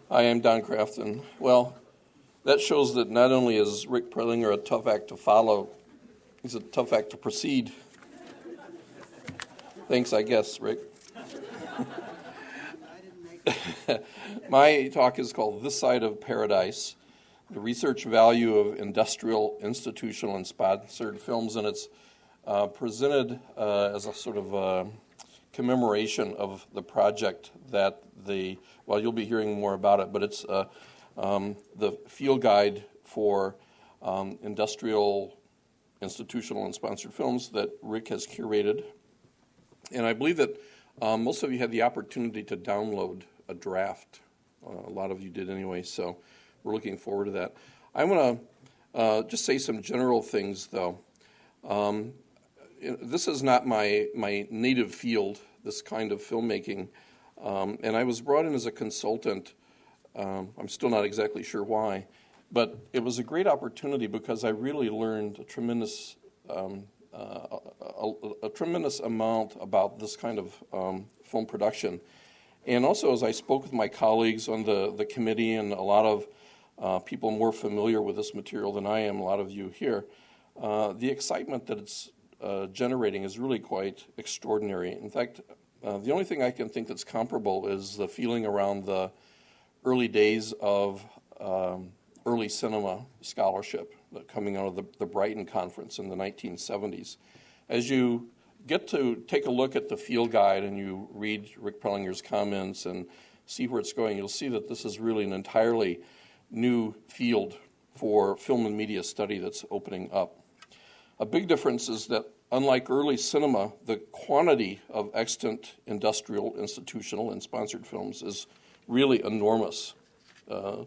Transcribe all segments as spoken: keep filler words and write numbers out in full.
Hi, I'm Don Crafton. Well, that shows that not only is Rick Prelinger a tough act to follow, he's a tough act to proceed. Thanks, I guess, Rick. My talk is called This Side of Paradise, the research value of industrial, institutional, and sponsored films, and it's uh, presented uh, as a sort of uh, commemoration of the project that the, well, you'll be hearing more about it, but it's uh, um, the field guide for um, industrial, institutional, and sponsored films that Rick has curated. And I believe that um, most of you had the opportunity to download a draft. Uh, a lot of you did anyway, so we're looking forward to that. I want to uh, just say some general things, though. Um, this is not my, my native field, this kind of filmmaking, um, and I was brought in as a consultant. Um, I'm still not exactly sure why, but it was a great opportunity because I really learned a tremendous um, uh, a, a tremendous amount about this kind of um, film production. And also, as I spoke with my colleagues on the, the committee and a lot of uh, people more familiar with this material than I am, a lot of you here, uh, the excitement that it's uh, generating is really quite extraordinary. In fact, uh, the only thing I can think that's comparable is the feeling around the early days of um, early cinema scholarship coming out of the, the Brighton Conference in the nineteen seventies. As you get to take a look at the field guide and you read Rick Prelinger's comments and see where it's going, you'll see that this is really an entirely new field for film and media study that's opening up. A big difference is that unlike early cinema, the quantity of extant industrial, institutional, and sponsored films is really enormous. Uh,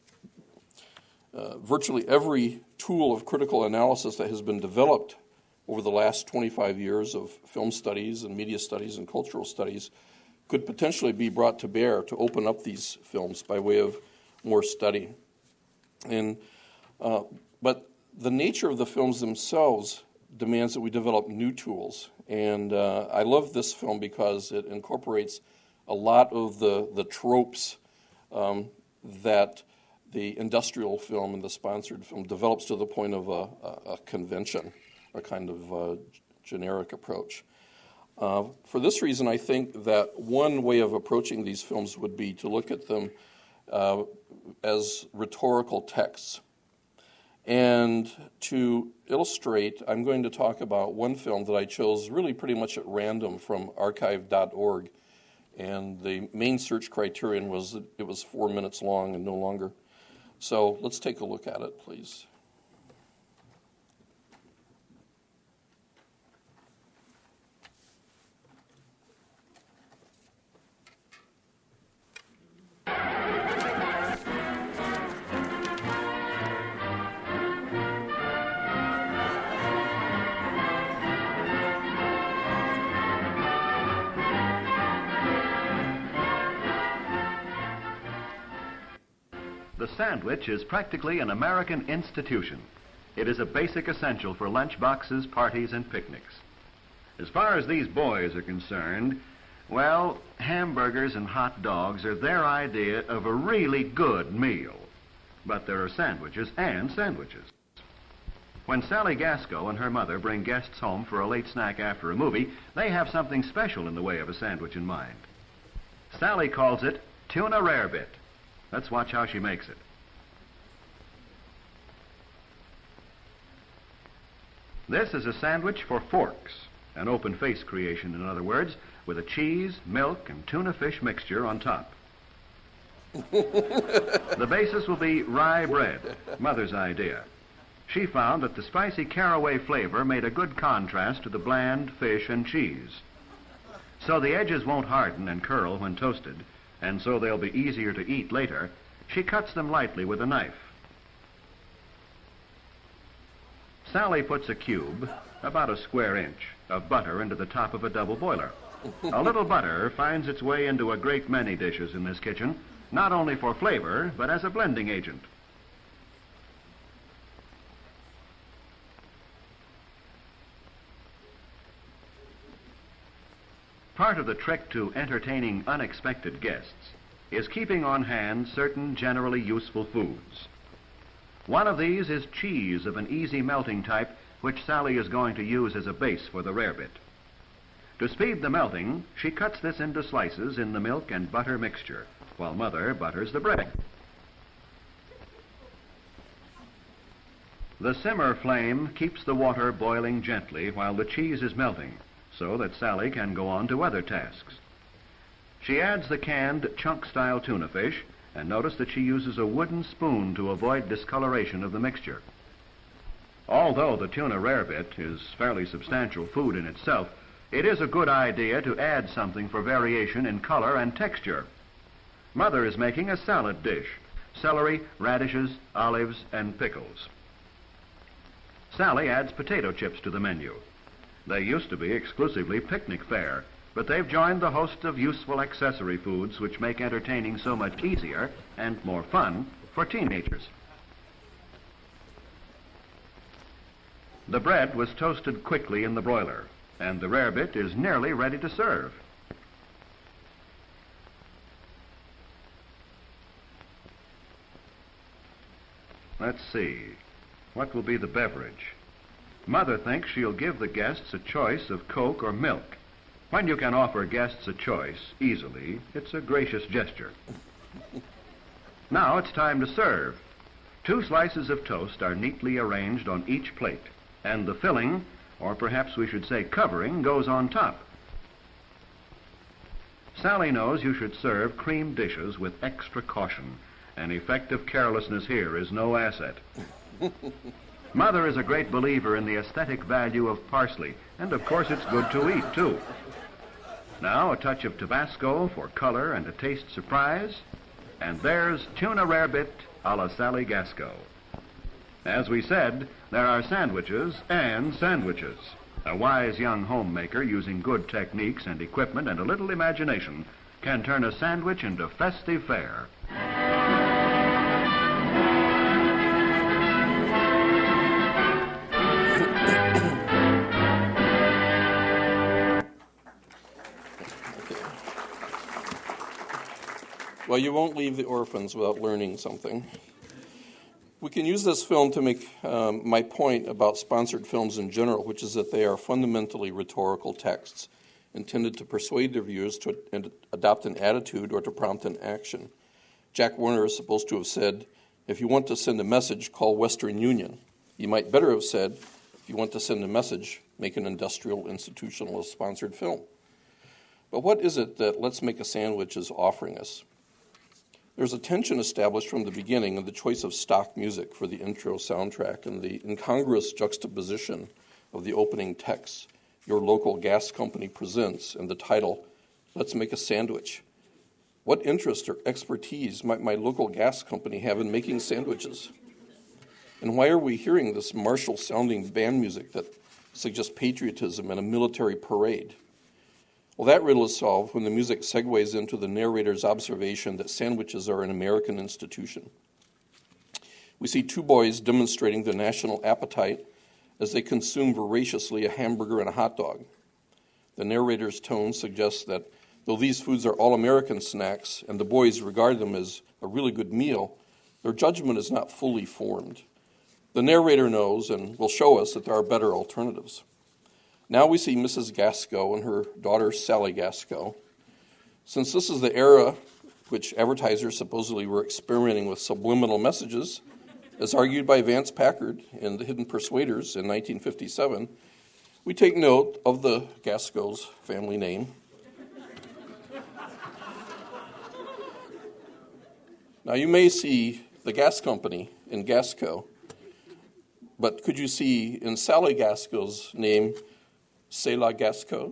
uh, virtually every tool of critical analysis that has been developed over the last twenty-five years of film studies and media studies and cultural studies could potentially be brought to bear to open up these films by way of more study. And uh, but the nature of the films themselves demands that we develop new tools. And uh, I love this film because it incorporates a lot of the, the tropes um, that the industrial film and the sponsored film develops to the point of a, a, a convention, a kind of uh, generic approach. Uh, for this reason, I think that one way of approaching these films would be to look at them uh, as rhetorical texts. And to illustrate, I'm going to talk about one film that I chose really pretty much at random from archive dot org. And the main search criterion was that it was four minutes long and no longer. So let's take a look at it, please. The sandwich is practically an American institution. It is a basic essential for lunch boxes, parties, and picnics. As far as these boys are concerned, well, hamburgers and hot dogs are their idea of a really good meal. But there are sandwiches and sandwiches. When Sally Gasco and her mother bring guests home for a late snack after a movie, they have something special in the way of a sandwich in mind. Sally calls it tuna rarebit. Let's watch how she makes it. This is a sandwich for forks, an open-face creation, in other words, with a cheese, milk, and tuna fish mixture on top. The basis will be rye bread, Mother's idea. She found that the spicy caraway flavor made a good contrast to the bland fish and cheese. So the edges won't harden and curl when toasted, and so they'll be easier to eat later. She cuts them lightly with a knife. Sally puts a cube, about a square inch, of butter into the top of a double boiler. A little butter finds its way into a great many dishes in this kitchen, not only for flavor, but as a blending agent. Part of the trick to entertaining unexpected guests is keeping on hand certain generally useful foods. One of these is cheese of an easy melting type, which Sally is going to use as a base for the rarebit. To speed the melting, she cuts this into slices in the milk and butter mixture, while Mother butters the bread. The simmer flame keeps the water boiling gently while the cheese is melting, so that Sally can go on to other tasks. She adds the canned chunk-style tuna fish, and notice that she uses a wooden spoon to avoid discoloration of the mixture. Although the tuna rarebit is fairly substantial food in itself, it is a good idea to add something for variation in color and texture. Mother is making a salad dish: celery, radishes, olives, and pickles. Sally adds potato chips to the menu. They used to be exclusively picnic fare, but they've joined the host of useful accessory foods which make entertaining so much easier and more fun for teenagers. The bread was toasted quickly in the broiler, and the rarebit is nearly ready to serve. Let's see. What will be the beverage? Mother thinks she'll give the guests a choice of Coke or milk. When you can offer guests a choice easily, it's a gracious gesture. Now it's time to serve. Two slices of toast are neatly arranged on each plate, and the filling, or perhaps we should say covering, goes on top. Sally knows you should serve cream dishes with extra caution. An effect of carelessness here is no asset. Mother is a great believer in the aesthetic value of parsley, and of course it's good to eat, too. Now a touch of Tabasco for color and a taste surprise, and there's tuna rarebit a la Sally Gasco. As we said, there are sandwiches and sandwiches. A wise young homemaker using good techniques and equipment and a little imagination can turn a sandwich into festive fare. Well, you won't leave the orphans without learning something. We can use this film to make um, my point about sponsored films in general, which is that they are fundamentally rhetorical texts intended to persuade their viewers to ad- adopt an attitude or to prompt an action. Jack Warner is supposed to have said, if you want to send a message, call Western Union. He might better have said, if you want to send a message, make an industrial institutionalist sponsored film. But what is it that Let's Make a Sandwich is offering us? There's a tension established from the beginning in the choice of stock music for the intro soundtrack and the incongruous juxtaposition of the opening text, Your Local Gas Company Presents, and the title, Let's Make a Sandwich. What interest or expertise might my local gas company have in making sandwiches? And why are we hearing this martial-sounding band music that suggests patriotism and a military parade? Well, that riddle is solved when the music segues into the narrator's observation that sandwiches are an American institution. We see two boys demonstrating the national appetite as they consume voraciously a hamburger and a hot dog. The narrator's tone suggests that though these foods are all American snacks and the boys regard them as a really good meal, their judgment is not fully formed. The narrator knows and will show us that there are better alternatives. Now we see Missus Gasco and her daughter Sally Gasco. Since this is the era which advertisers supposedly were experimenting with subliminal messages, as argued by Vance Packard in The Hidden Persuaders in nineteen fifty-seven, we take note of the Gasco's family name. Now you may see the gas company in Gasco, but could you see in Sally Gasco's name, C'est la Gasco?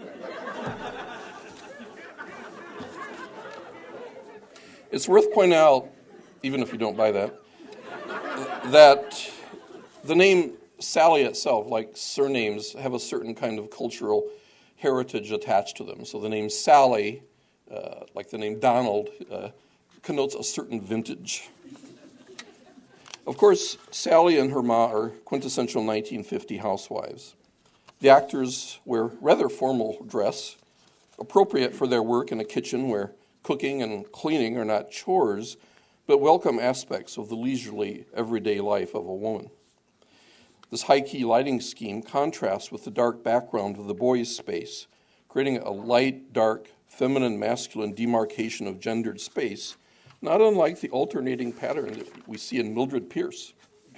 It's worth pointing out, even if you don't buy that, that the name Sally itself, like surnames, have a certain kind of cultural heritage attached to them. So the name Sally, uh, like the name Donald, uh, connotes a certain vintage. Of course, Sally and her ma are quintessential nineteen fifty housewives. The actors wear rather formal dress, appropriate for their work in a kitchen where Cooking and cleaning are not chores, but welcome aspects of the leisurely, everyday life of a woman. This high-key lighting scheme contrasts with the dark background of the boys' space, creating a light, dark, feminine, masculine demarcation of gendered space, not unlike the alternating pattern that we see in Mildred Pierce.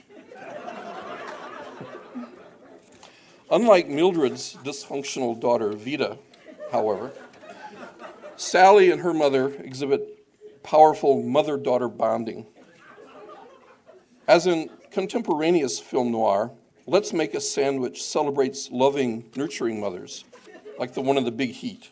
Unlike Mildred's dysfunctional daughter, Vida, however, Sally and her mother exhibit powerful mother-daughter bonding. As in contemporaneous film noir, Let's Make a Sandwich celebrates loving, nurturing mothers, like the one in The Big Heat.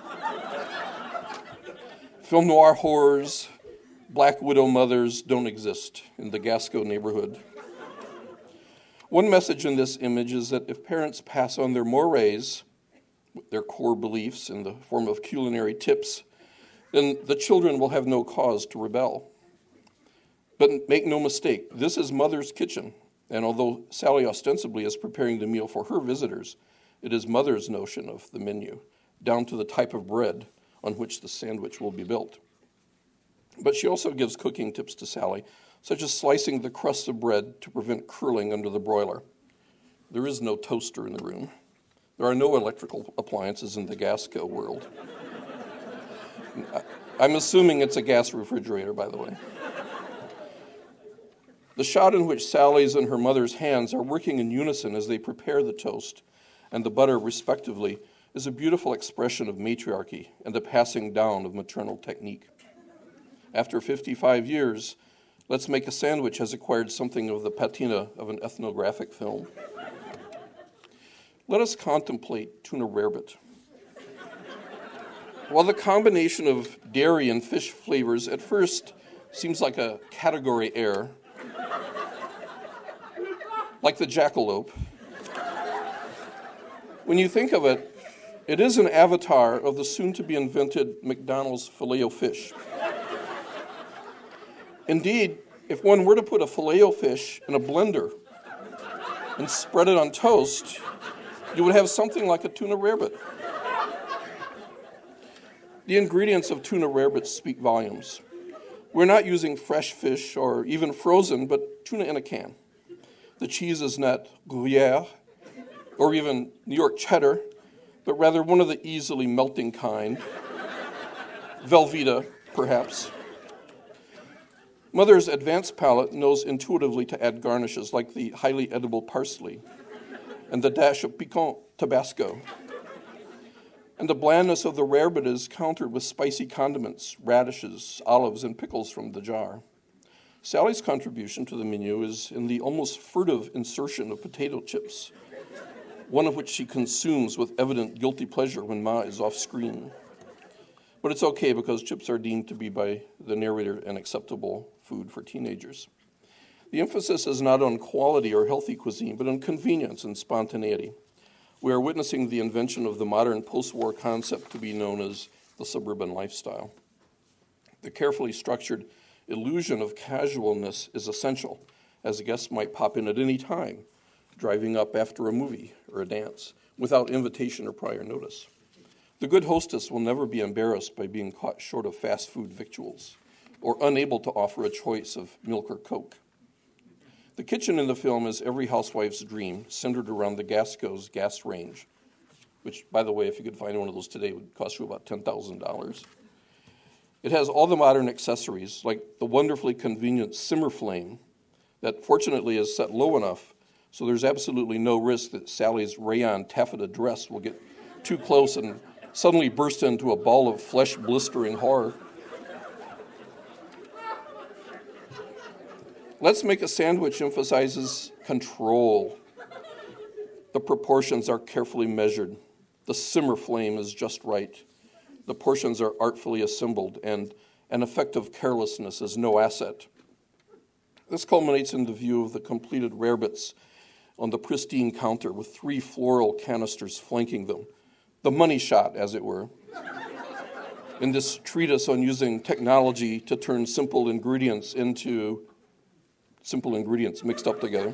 Film noir horrors, black widow mothers don't exist in the Gasco neighborhood. One message in this image is that if parents pass on their mores, their core beliefs in the form of culinary tips, then the children will have no cause to rebel. But make no mistake, this is Mother's kitchen, and although Sally ostensibly is preparing the meal for her visitors, it is Mother's notion of the menu, down to the type of bread on which the sandwich will be built. But she also gives cooking tips to Sally, such as slicing the crusts of bread to prevent curling under the broiler. There is no toaster in the room. There are no electrical appliances in the Gasco world. I'm assuming it's a gas refrigerator, by the way. The shot in which Sally's and her mother's hands are working in unison as they prepare the toast and the butter, respectively, is a beautiful expression of matriarchy and the passing down of maternal technique. After fifty-five years, Let's Make a Sandwich has acquired something of the patina of an ethnographic film. Let us contemplate tuna rarebit. While the combination of dairy and fish flavors at first seems like a category error, like the jackalope, when you think of it, it is an avatar of the soon-to-be-invented McDonald's Filet-O-Fish. Indeed, if one were to put a Filet-O-Fish in a blender and spread it on toast, you would have something like a tuna rarebit. The ingredients of tuna rarebit speak volumes. We're not using fresh fish or even frozen, but tuna in a can. The cheese is not Gruyere or even New York cheddar, but rather one of the easily melting kind, Velveeta, perhaps. Mother's advanced palate knows intuitively to add garnishes like the highly edible parsley and the dash of piquant Tabasco. And the blandness of the rarebit is countered with spicy condiments, radishes, olives, and pickles from the jar. Sally's contribution to the menu is in the almost furtive insertion of potato chips, one of which she consumes with evident guilty pleasure when Ma is off screen. But it's okay because chips are deemed to be by the narrator an acceptable food for teenagers. The emphasis is not on quality or healthy cuisine, but on convenience and spontaneity. We are witnessing the invention of the modern post-war concept to be known as the suburban lifestyle. The carefully structured illusion of casualness is essential, as guests might pop in at any time, driving up after a movie or a dance, without invitation or prior notice. The good hostess will never be embarrassed by being caught short of fast food victuals or unable to offer a choice of milk or Coke. The kitchen in the film is every housewife's dream, centered around the Gasco's gas range, which, by the way, if you could find one of those today, would cost you about ten thousand dollars. It has all the modern accessories, like the wonderfully convenient simmer flame that fortunately is set low enough so there's absolutely no risk that Sally's rayon taffeta dress will get too close and suddenly burst into a ball of flesh-blistering horror. Let's Make a Sandwich emphasizes control. The proportions are carefully measured. The simmer flame is just right. The portions are artfully assembled, and an effective carelessness is no asset. This culminates in the view of the completed rarebits on the pristine counter with three floral canisters flanking them. The money shot, as it were, in this treatise on using technology to turn simple ingredients into simple ingredients mixed up together.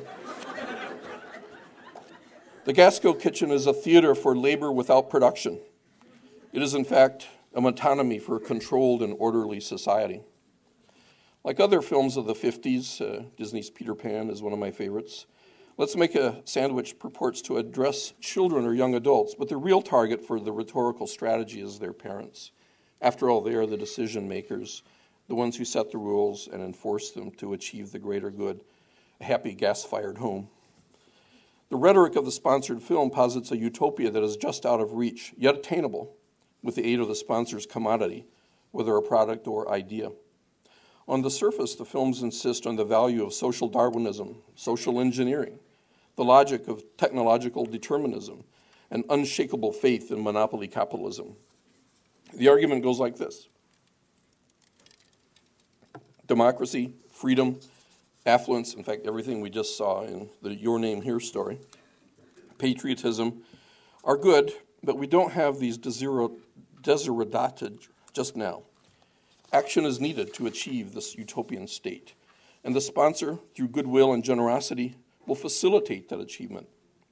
The Gasco kitchen is a theater for labor without production. It is, in fact, of autonomy for a controlled and orderly society. Like other films of the fifties, uh, Disney's Peter Pan is one of my favorites. Let's Make a Sandwich purports to address children or young adults, but the real target for the rhetorical strategy is their parents. After all, they are the decision makers, the ones who set the rules and enforce them to achieve the greater good, a happy gas-fired home. The rhetoric of the sponsored film posits a utopia that is just out of reach, yet attainable, with the aid of the sponsor's commodity, whether a product or idea. On the surface, the films insist on the value of social Darwinism, social engineering, the logic of technological determinism, and unshakable faith in monopoly capitalism. The argument goes like this: democracy, freedom, affluence, in fact, everything we just saw in the Your Name Here story, patriotism, are good, but we don't have these desiderata just now. Action is needed to achieve this utopian state, and the sponsor, through goodwill and generosity, will facilitate that achievement.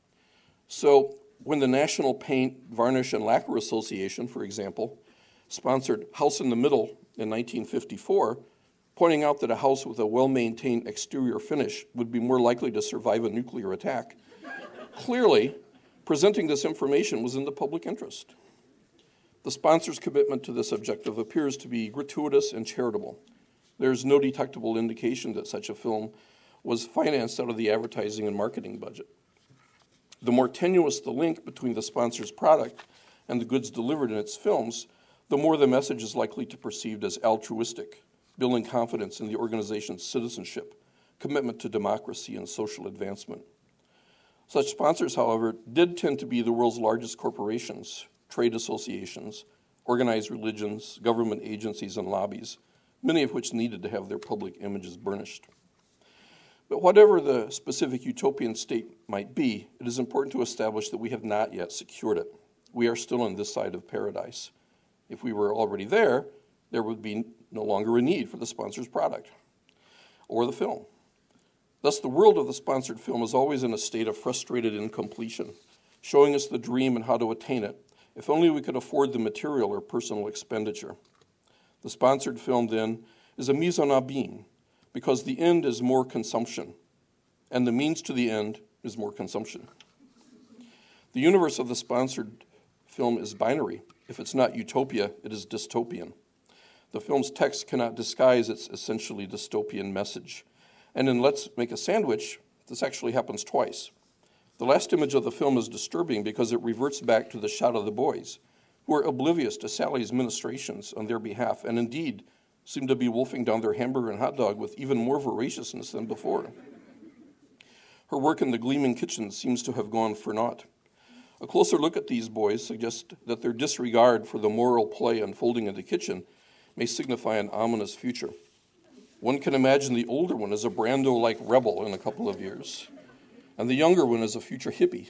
So when the National Paint, Varnish, and Lacquer Association, for example, sponsored House in the Middle in nineteen fifty-four, pointing out that a house with a well-maintained exterior finish would be more likely to survive a nuclear attack, clearly, presenting this information was in the public interest. The sponsor's commitment to this objective appears to be gratuitous and charitable. There's no detectable indication that such a film was financed out of the advertising and marketing budget. The more tenuous the link between the sponsor's product and the goods delivered in its films, the more the message is likely to be perceived as altruistic, building confidence in the organization's citizenship, commitment to democracy, and social advancement. Such sponsors, however, did tend to be the world's largest corporations, trade associations, organized religions, government agencies, and lobbies, many of which needed to have their public images burnished. But whatever the specific utopian state might be, it is important to establish that we have not yet secured it. We are still on this side of paradise. If we were already there, there would be no longer a need for the sponsor's product or the film. Thus, the world of the sponsored film is always in a state of frustrated incompletion, showing us the dream and how to attain it, if only we could afford the material or personal expenditure. The sponsored film, then, is a mise en abîme, because the end is more consumption, and the means to the end is more consumption. The universe of the sponsored film is binary. If it's not utopia, it is dystopian. The film's text cannot disguise its essentially dystopian message. And in Let's Make a Sandwich, this actually happens twice. The last image of the film is disturbing because it reverts back to the shot of the boys, who are oblivious to Sally's ministrations on their behalf, and indeed seem to be wolfing down their hamburger and hot dog with even more voraciousness than before. Her work in the gleaming kitchen seems to have gone for naught. A closer look at these boys suggests that their disregard for the moral play unfolding in the kitchen may signify an ominous future. One can imagine the older one as a Brando-like rebel in a couple of years, and the younger one as a future hippie.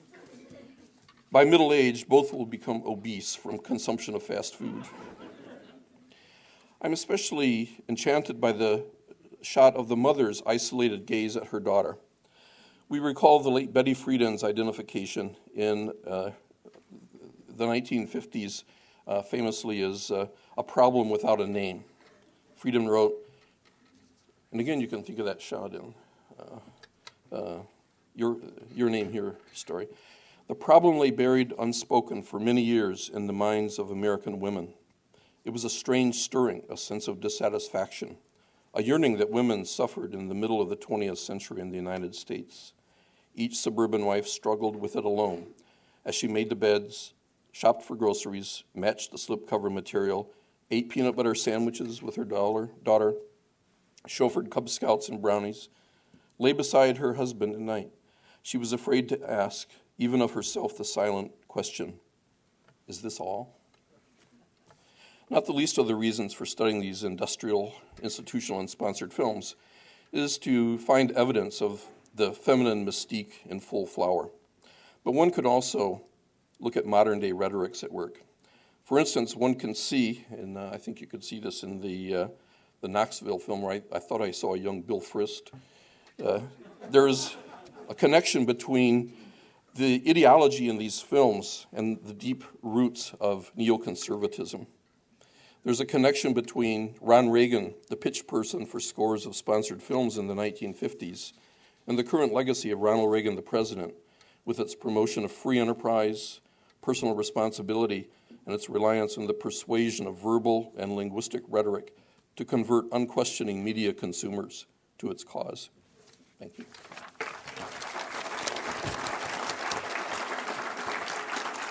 By middle age, both will become obese from consumption of fast food. I'm especially enchanted by the shot of the mother's isolated gaze at her daughter. We recall the late Betty Friedan's identification in uh, the nineteen fifties uh, famously as uh, a problem without a name. Friedan wrote, and again you can think of that shot in uh, uh, your, your Name Here story. The problem lay buried unspoken for many years in the minds of American women. It was a strange stirring, a sense of dissatisfaction, a yearning that women suffered in the middle of the twentieth century in the United States. Each suburban wife struggled with it alone as she made the beds, shopped for groceries, matched the slipcover material, ate peanut butter sandwiches with her daughter, daughter, chauffeured Cub Scouts and brownies, lay beside her husband at night. She was afraid to ask, even of herself, the silent question, is this all? Not the least of the reasons for studying these industrial, institutional, and sponsored films is to find evidence of the feminine mystique in full flower. But one could also look at modern-day rhetorics at work. For instance, one can see, and uh, I think you could see this in the uh, the Knoxville film, right? I thought I saw a young Bill Frist. Uh, there's a connection between the ideology in these films and the deep roots of neoconservatism. There's a connection between Ron Reagan, the pitch person for scores of sponsored films in the nineteen fifties, and the current legacy of Ronald Reagan, the president, with its promotion of free enterprise, personal responsibility, and its reliance on the persuasion of verbal and linguistic rhetoric to convert unquestioning media consumers to its cause. Thank you.